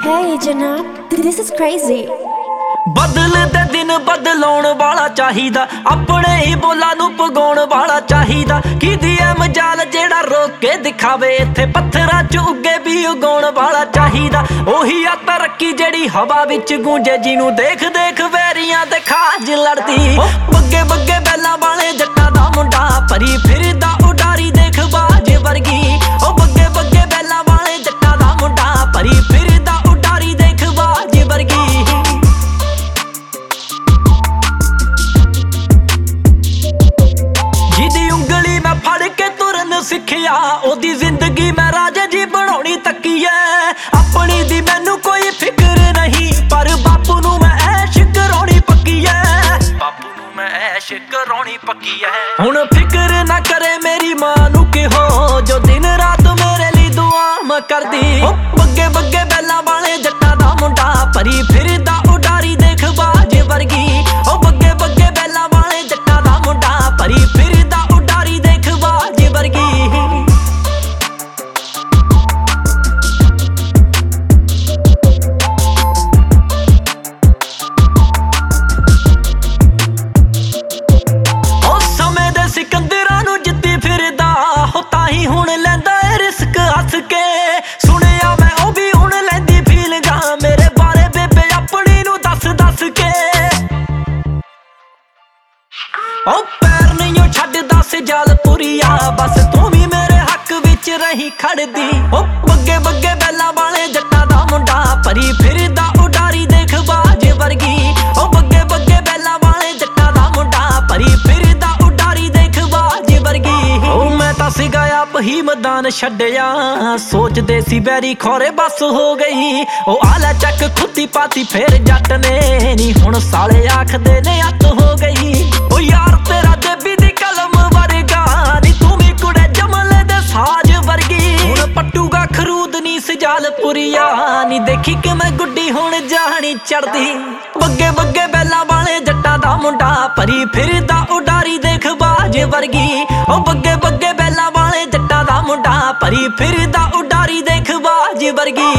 Hey Janab, this is crazy. ਬਦਲਦੇ ਦਿਨ ਬਦਲਾਉਣ ਵਾਲਾ ਚਾਹੀਦਾ, ਆਪਣੇ ਹੀ ਬੋਲਾਂ ਨੂੰ ਪਗਾਉਣ ਵਾਲਾ ਚਾਹੀਦਾ। ਕਿਹਦੀ ਐ ਮਜਾਲ ਜਿਹੜਾ ਰੋਕ ਕੇ ਦਿਖਾਵੇ, ਇੱਥੇ ਪੱਥਰਾਂ 'ਚ ਉੱਗੇ ਵੀ ਉਗਾਉਣ ਵਾਲਾ ਚਾਹੀਦਾ। ਉਹੀ ਆ ਤਰੱਕੀ ਜਿਹੜੀ ਹਵਾ ਵਿੱਚ ਗੂੰਜੇ, ਜਿਹਨੂੰ ਦੇਖ ਦੇਖ ਵੈਰੀਆਂ ਦੇ ਖਾਜ ਲੜਦੀ। ਬੱਗੇ ਬੱਗੇ ਬੈਲਾਂ ਵਾਲੇ ਜੱਟਾਂ ਦਾ ਮੁੰਡਾ, ਭਰੀ ਫਿਰਦਾ ਉਡਾਰੀ ਦੇਖ ਬਾਜ ਵਰਗੀ। ਉਹ ਬੱਗੇ ਬੱਗੇ ਬੈਲਾਂ ਵਾਲੇ ਜੱਟਾਂ ਦਾ ਮੁੰਡਾ, ਭਰੀ ਫਿਰਦਾ ਉਡਾਰੀ ਦੇਖ ਬਾਜ ਵਰਗੀ। ਜਿਹਦੀ ਉਂਗਲੀ ਮੈਂ ਫੜ ਕੇ ਤੁਰਨ ਸਿੱਖਿਆ, ਉਹਦੀ ਜ਼ਿੰਦਗੀ ਮੈਂ ਰਾਜੇ ਜੀ ਬਣਾਉਣੀ ਤੱਕੀ ਐ। ਆਪਣੀ ਦੀ ਮੈਨੂੰ ਕੋਈ ਫਿਕਰ ਨਹੀਂ, ਪਰ ਬਾਪੂ ਨੂੰ ਮੈਂ ਐਸ਼ ਕਰਾਉਣੀ ਪੱਕੀ ਐ। ਬਾਪੂ ਨੂੰ ਮੈਂ ਐਸ਼ ਕਰਾਉਣੀ ਪੱਕੀ ਐ। ਹੁਣ ਫਿਕਰ ਨਾ ਕਰੇ ਮੇਰੀ ਮਾਂ ਨੂੰ ਕਿਹੋ, ਜੋ ਦਿਨ ਰਾਤ ਮੇਰੇ ਲਈ ਦੁਆਵਾਂ ਕਰਦੀ। ਉਹ ਬੱਗੇ ਬੱਗੇ ਬੈਲਾਂ ਵਾਲੇ ਜੱਟਾਂ ਦਾ ਮੁੰਡਾ, ਭਰੀ ਫਿਰਦਾ ਉਡਾਰੀ ਦੇਖ ਬਾਜ ਵਰਗੀ। ਉਹ ਬੱਗੇ ਬੱਗੇ ਬੈਲਾਂ ਵਾਲੇ ਜੱਟਾਂ ਦਾ ਮੁੰਡਾ, ਭਰੀ ਫਿਰਦਾ ਉਡਾਰੀ ਦੇਖ ਬਾਜ ਵਰਗੀ। ਉਹ ਸਮੇਂ ਦੇ ਸਿਕੰਦਰਾਂ ਨੂੰ ਜਿੱਤੀ ਫਿਰਦਾ, ਹੋ ਤਾਂ ਹੀ ਹੁਣ ਲੈਂਦਾ ਏ ਰਿਸਕ ਹੱਸ ਕੇ। ਸੁਣਿਆ ਮੈਂ ਉਹ ਵੀ ਹੁਣ ਲੈਂਦੀ ਫੀਲਿੰਗਾਂ, ਮੇਰੇ ਬਾਰੇ ਬੇਬੇ ਆਪਣੀ ਨੂੰ ਦੱਸ ਦੱਸ ਕੇ। ਉਹ ਪੈਰ ਨਹੀਂ ਉਹ ਛੱਡਦਾ ਸਿਜਾਲਪੁਰੀਆ, ਬਸ ਤੂੰ ਵੀ ਮੇਰੇ ਹੱਕ ਵਿੱਚ ਰਹੀ ਖੜਦੀ। ਉਹ ਬੱਗੇ ਬੱਗੇ ਬੈਲਾਂ ਵਾਲੇ ਜੱਟਾਂ ਦਾ ਮੁੰਡਾ, ਭਰੀ ਫਿਰਦਾ ਉਡਾਰੀ ਦੇਖ ਬਾਜ ਵਰਗੀ। ਉਹ ਬੱਗੇ ਬੱਗੇ ਬੈਲਾਂ ਵਾਲੇ ਜੱਟਾਂ ਦਾ ਮੁੰਡਾ, ਭਰੀ ਫਿਰਦਾ ਉਡਾਰੀ ਦੇਖ ਬਾਜ ਵਰਗੀ। ਉਹ ਮੈਂ ਤਾਂ ਸੀਗਾ ਆਪ ਹੀ ਮੈਦਾਨ ਛੱਡਿਆ, ਸੋਚਦੇ ਸੀ ਬੈਰੀ ਖੋਰੇ ਬਸ ਹੋ ਗਈ। ਉਹ ਆਲਾ ਚੱਕ ਖੁੱਤੀ ਪਾਤੀ ਫੇਰ ਜੱਟ ਨੇ, ਨੀ ਹੁਣ ਸਾਲੇ ਆਖਦੇ ਨੇ ਅੱਤ ਹੋ ਗਈ। ਉਹ ਯਾਰ ਤੇਰਾ ਦੇਬੀ ਦੀ ਕਲਮ ਵਰਗਾ, ਨੀ ਤੂੰ ਵੀ ਕੁੜੇ ਜਮਲੇ ਦੇ ਸਾਜ ਵਰਗੀ। ਹੁਣ ਪੱਟੂਗਾ ਖਰੂਦ ਨੀ ਸਿਜਾਲਪੁਰੀਆ, ਨੀ ਦੇਖੀ ਕਿ ਮੈਂ ਗੁੱਡੀ ਹੁਣ ਜਾਣੀ ਚੜਦੀ। ਬੱਗੇ ਬੱਗੇ ਬੈਲਾਂ ਵਾਲੇ ਜੱਟਾਂ ਦਾ ਮੁੰਡਾ, ਭਰੀ ਫਿਰਦਾ ਉਡਾਰੀ ਦੇਖ ਬਾਜ ਵਰਗੀ। ਉਹ ਬੱਗੇ ਬੱਗੇ ਬੈਲਾਂ ਵਾਲੇ ਜੱਟਾਂ ਦਾ ਮੁੰਡਾ, ਭਰੀ ਫਿਰਦਾ ਉਡਾਰੀ ਦੇਖ ਬਾਜ ਵਰਗੀ।